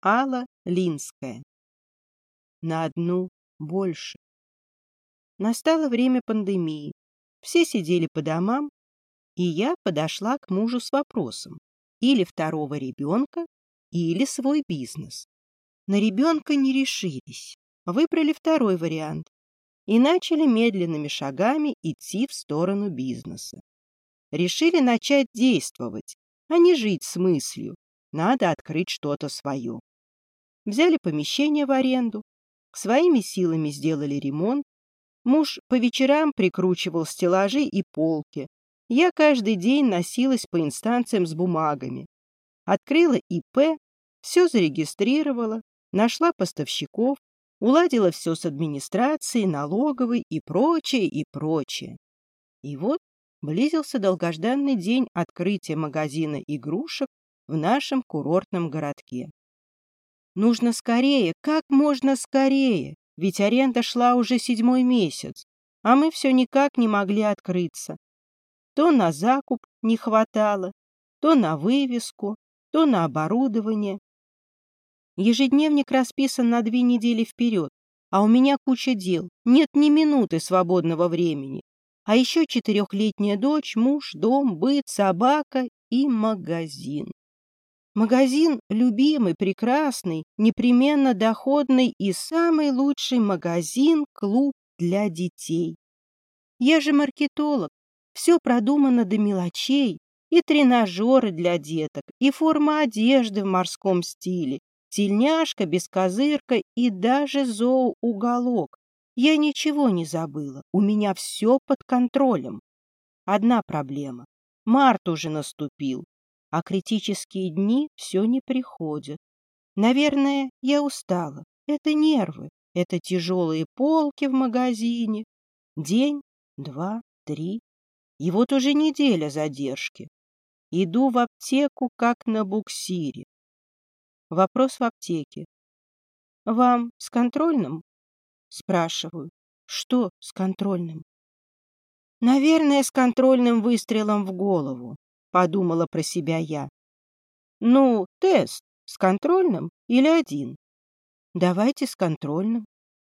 Алла Линская. На одну больше. Настало время пандемии. Все сидели по домам, и я подошла к мужу с вопросом: или второго ребенка, или свой бизнес. На ребенка не решились, выбрали второй вариант и начали медленными шагами идти в сторону бизнеса. Решили начать действовать, а не жить с мыслью: надо открыть что-то свое. Взяли помещение в аренду, своими силами сделали ремонт. Муж по вечерам прикручивал стеллажи и полки. Я каждый день носилась по инстанциям с бумагами. Открыла ИП, все зарегистрировала, нашла поставщиков, уладила все с администрацией, налоговой и прочее, и прочее. И вот близился долгожданный день открытия магазина игрушек в нашем курортном городке. Нужно скорее, как можно скорее, ведь аренда шла уже 7-й месяц, а мы все никак не могли открыться. То на закуп не хватало, то на вывеску, то на оборудование. Ежедневник расписан на 2 недели вперед, а у меня куча дел, нет ни минуты свободного времени. А еще 4-летняя дочь, муж, дом, быт, собака и магазин. Магазин любимый, прекрасный, непременно доходный и самый лучший магазин-клуб для детей. Я же маркетолог, все продумано до мелочей, и тренажеры для деток, и форма одежды в морском стиле, тельняшка, бескозырка и даже зооуголок. Я ничего не забыла, у меня все под контролем. Одна проблема: март уже наступил, а критические дни все не приходят. Наверное, я устала. Это нервы, это тяжелые полки в магазине. День, 2, 3. И вот уже неделя задержки. Иду в аптеку, как на буксире. Вопрос в аптеке: «Вам с контрольным?» Спрашиваю. Что с контрольным? Наверное, с контрольным выстрелом в голову, подумала про себя я. Ну, тест с контрольным или один? Давайте с контрольным.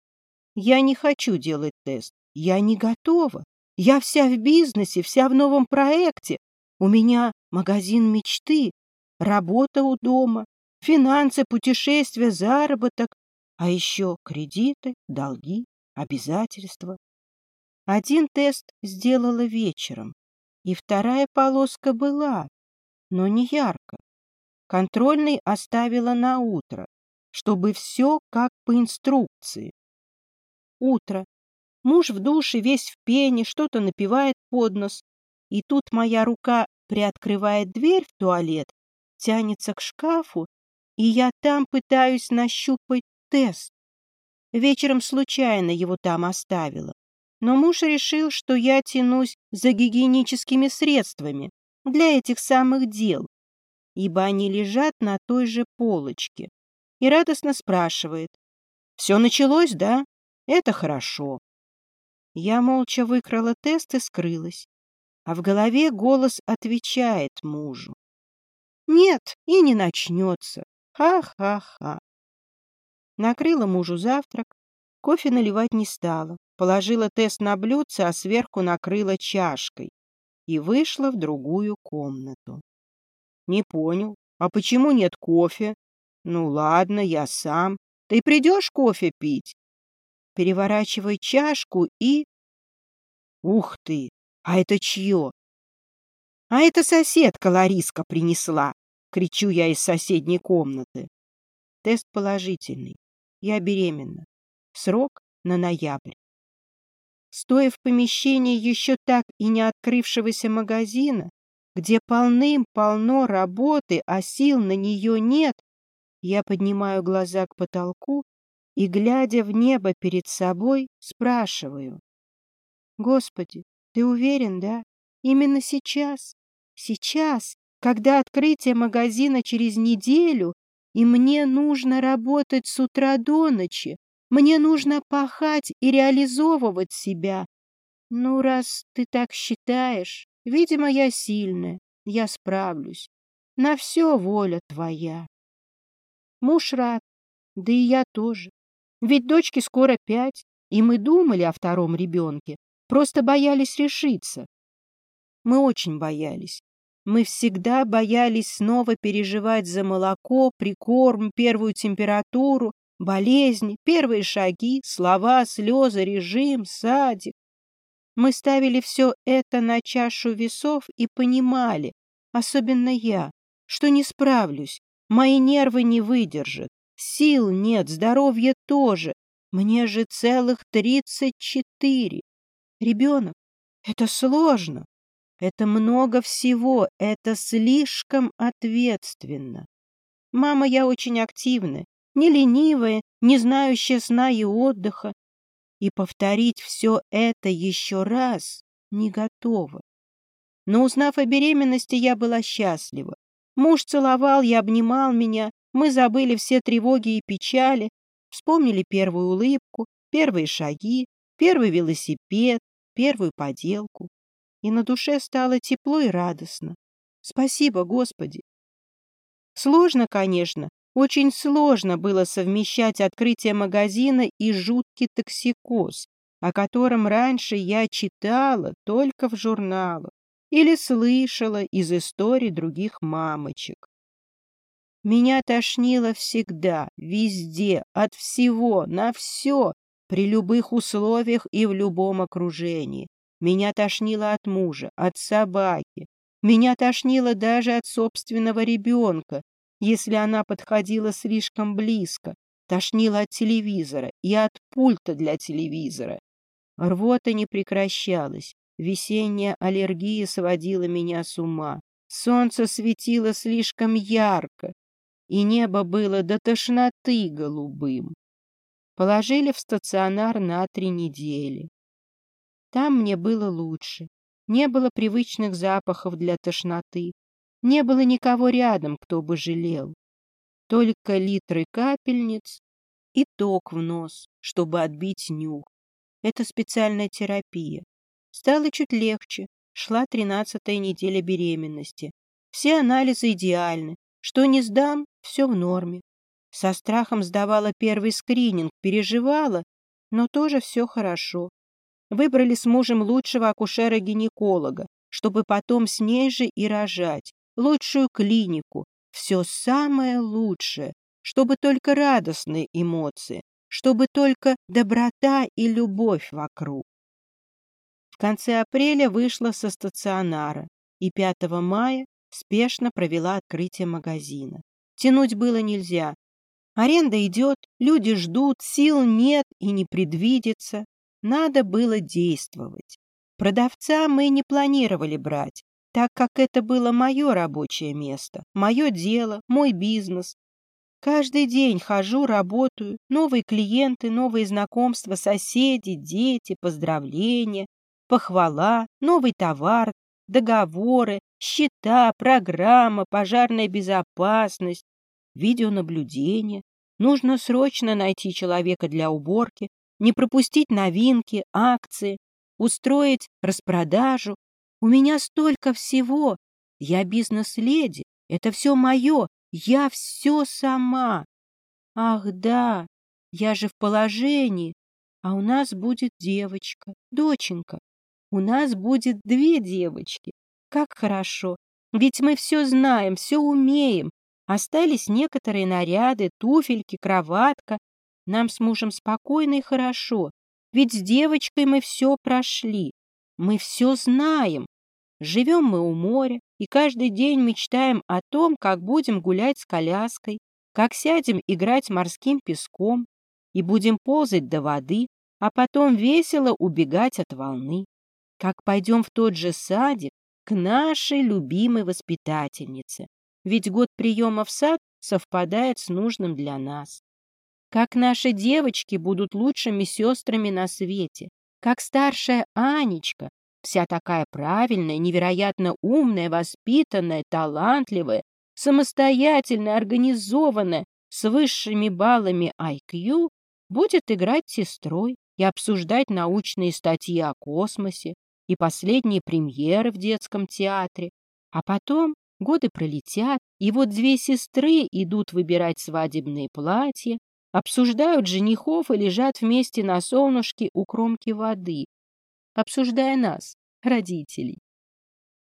Я не хочу делать тест. Я не готова. Я вся в бизнесе, вся в новом проекте. У меня магазин мечты, работа у дома, финансы, путешествия, заработок, а еще кредиты, долги, обязательства. Один тест сделала вечером, и вторая полоска была, но не ярко. Контрольный оставила на утро, чтобы все как по инструкции. Утро. Муж в душе, весь в пене, что-то напевает под нос. И тут моя рука приоткрывает дверь в туалет, тянется к шкафу, и я там пытаюсь нащупать тест. Вечером случайно его там оставила. Но муж решил, что я тянусь за гигиеническими средствами для этих самых дел, ибо они лежат на той же полочке, и радостно спрашивает: «Все началось, да? Это хорошо». Я молча выкрала тест и скрылась, а в голове голос отвечает мужу: «Нет, и не начнется. Ха-ха-ха». Накрыла мужу завтрак, кофе наливать не стала, положила тест на блюдце, а сверху накрыла чашкой и вышла в другую комнату. «Не понял, а почему нет кофе?» «Ну ладно, я сам. Ты придешь кофе пить?» Переворачивай чашку и... Ух ты! А это чье? А это соседка Лариска принесла, кричу я из соседней комнаты. Тест положительный. Я беременна. Срок на ноябрь. Стоя в помещении еще так и не открывшегося магазина, где полным-полно работы, а сил на нее нет, я поднимаю глаза к потолку и, глядя в небо перед собой, спрашиваю: «Господи, ты уверен, да? Именно сейчас? Сейчас, когда открытие магазина через неделю, и мне нужно работать с утра до ночи, мне нужно пахать и реализовывать себя. Ну, раз ты так считаешь, видимо, я сильная, я справлюсь. На все воля твоя». Муж рад, да и я тоже. Ведь дочке скоро 5, и мы думали о втором ребенке, просто боялись решиться. Мы очень боялись. Мы всегда боялись снова переживать за молоко, прикорм, первую температуру, болезни, первые шаги, слова, слезы, режим, садик. Мы ставили все это на чашу весов и понимали, особенно я, что не справлюсь, мои нервы не выдержат, сил нет, здоровья тоже, мне же целых 34. Ребенок — это сложно. Это много всего, это слишком ответственно. Мама я очень активная, не ленивая, не знающая сна и отдыха. И повторить все это еще раз не готова. Но узнав о беременности, я была счастлива. Муж целовал и обнимал меня, мы забыли все тревоги и печали, вспомнили первую улыбку, первые шаги, первый велосипед, первую поделку. И на душе стало тепло и радостно. Спасибо, Господи! Сложно, конечно, очень сложно было совмещать открытие магазина и жуткий токсикоз, о котором раньше я читала только в журналах или слышала из историй других мамочек. Меня тошнило всегда, везде, от всего, на все, при любых условиях и в любом окружении. Меня тошнило от мужа, от собаки. Меня тошнило даже от собственного ребенка, если она подходила слишком близко. Тошнило от телевизора и от пульта для телевизора. Рвота не прекращалась. Весенняя аллергия сводила меня с ума. Солнце светило слишком ярко, и небо было до тошноты голубым. Положили в стационар на 3 недели. Там мне было лучше. Не было привычных запахов для тошноты. Не было никого рядом, кто бы жалел. Только литры капельниц и ток в нос, чтобы отбить нюх. Это специальная терапия. Стало чуть легче. Шла 13-я неделя беременности. Все анализы идеальны. Что не сдам, все в норме. Со страхом сдавала первый скрининг, переживала, но тоже все хорошо. Выбрали с мужем лучшего акушера-гинеколога, чтобы потом с ней же и рожать. Лучшую клинику. Все самое лучшее. Чтобы только радостные эмоции. Чтобы только доброта и любовь вокруг. В конце апреля вышла со стационара и 5 мая спешно провела открытие магазина. Тянуть было нельзя. Аренда идет, люди ждут, сил нет и не предвидится. Надо было действовать. Продавца мы не планировали брать, так как это было мое рабочее место, мое дело, мой бизнес. Каждый день хожу, работаю, новые клиенты, новые знакомства, соседи, дети, поздравления, похвала, новый товар, договоры, счета, программа, пожарная безопасность, видеонаблюдение. Нужно срочно найти человека для уборки, не пропустить новинки, акции, устроить распродажу. У меня столько всего. Я бизнес-леди. Это все мое. Я все сама. Ах, да, я же в положении. А у нас будет девочка, доченька. У нас будет 2 девочки. Как хорошо. Ведь мы все знаем, все умеем. Остались некоторые наряды, туфельки, кроватка. Нам с мужем спокойно и хорошо. Ведь с девочкой мы все прошли. Мы все знаем. Живем мы у моря, и каждый день мечтаем о том, как будем гулять с коляской, как сядем играть морским песком и будем ползать до воды, а потом весело убегать от волны. Как пойдем в тот же садик к нашей любимой воспитательнице, ведь год приема в сад совпадает с нужным для нас. Как наши девочки будут лучшими сестрами на свете, как старшая Анечка, вся такая правильная, невероятно умная, воспитанная, талантливая, самостоятельная, организованная, с высшими баллами IQ, будет играть сестрой и обсуждать научные статьи о космосе и последние премьеры в детском театре. А потом Годы пролетят, и вот две сестры идут выбирать свадебные платья, обсуждают женихов и лежат вместе на солнышке у кромки воды, обсуждая нас, родителей.